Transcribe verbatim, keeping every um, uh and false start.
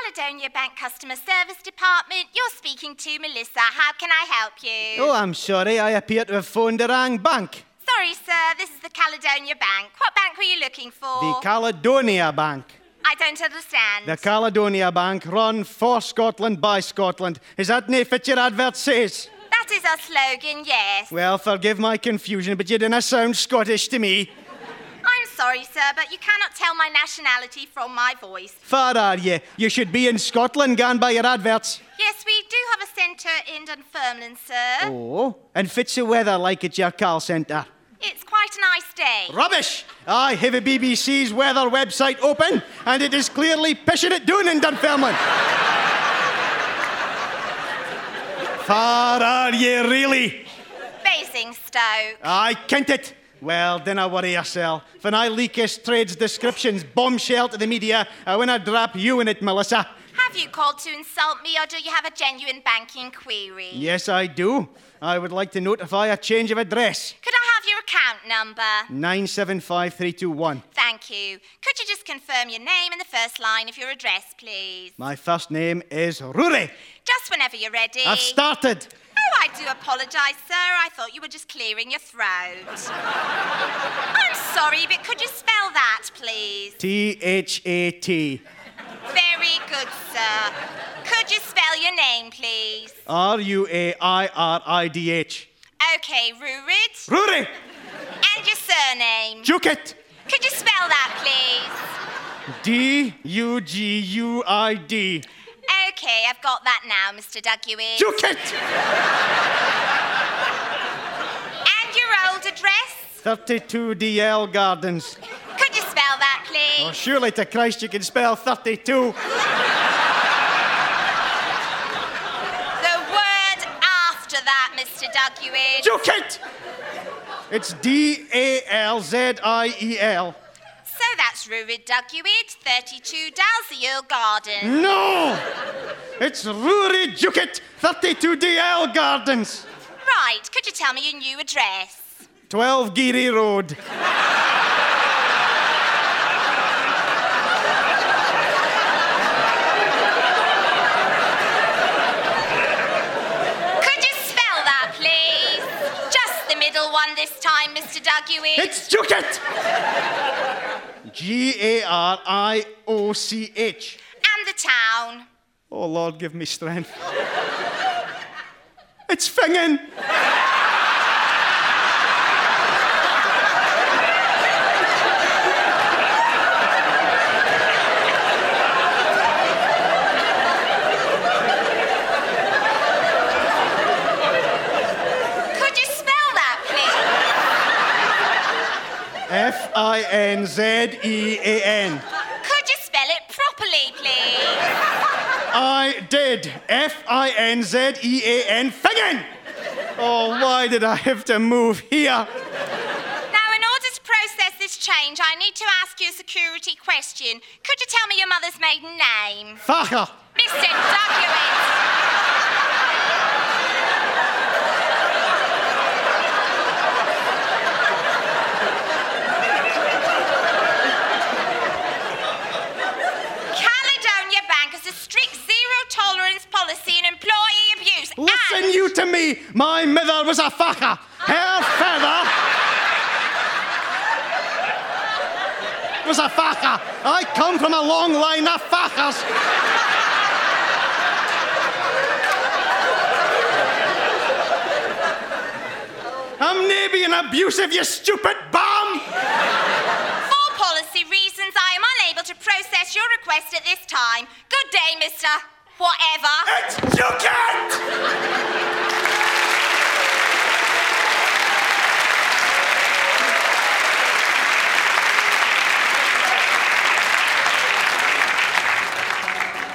Caledonia Bank Customer Service Department. You're speaking to Melissa. How can I help you? Oh, I'm sorry. I appear to have phoned the wrong bank. Sorry, sir. This is the Caledonia Bank. What bank were you looking for? The Caledonia Bank. I don't understand. The Caledonia Bank, run for Scotland by Scotland. Is that nae fit your advert says? That is our slogan, yes. Well, forgive my confusion, but you dinna sound Scottish to me. I'm sorry, sir, but you cannot tell my nationality from my voice. Far are ye? You should be in Scotland, gone by your adverts. Yes, we do have a centre in Dunfermline, sir. Oh, and fits the weather like at your call centre? It's quite a nice day. Rubbish! I have a B B C's weather website open, and it is clearly pissing it down in Dunfermline. Far are ye, really? Basingstoke. I kent it. Well, dinna worry yourself. When I leak his trades descriptions bombshell to the media, I winna drop you in it, Melissa. Have you called to insult me, or do you have a genuine banking query? Yes, I do. I would like to notify a change of address. Could I have your account number? nine seven five three two one. Thank you. Could you just confirm your name and the first line of your address, please? My first name is Rory. Just whenever you're ready. I've started. Oh, I do apologise, sir. I thought you were just clearing your throat. I'm sorry, but could you spell that, please? T H A T. Very good, sir. Could you spell your name, please? R U A I R I D H. OK, Rurid. Rory! And your surname? Juket! Could you spell that, please? D U G U I D. OK, I've got that now, Mister Duggewitt. Juket! And your old address? thirty-two D L Gardens. Could you spell that, please? Oh, surely to Christ you can spell thirty-two. The word after that, Mister Duggewitt. Juket! It's D A L Z I E L. So that's Rurid Duggewitt, thirty-two Dalziel Garden. No! It's Rory Juket, thirty-two D L Gardens. Right, could you tell me your new address? twelve Geary Road. One this time, Mister Duggewitt. It's Juket! G A R I O C H. And the town. Oh, Lord, give me strength. It's Fingen. F I N Z E A N. Could you spell it properly, please? I did. F I N Z E A N. Fingen! Oh, why did I have to move here? Now, in order to process this change, I need to ask you a security question. Could you tell me your mother's maiden name? Facher. Mister Duggewitt. Listen you to me. My mother was a facher. Her father was a facher. I come from a long line of fachers. I'm nae being abusive, you stupid bum. For policy reasons, I am unable to process your request at this time. Good day, Mister Whatever. It's Juket!